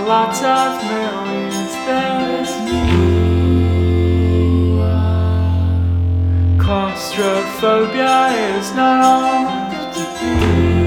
lots of millions. There's claustrophobia is not all to be.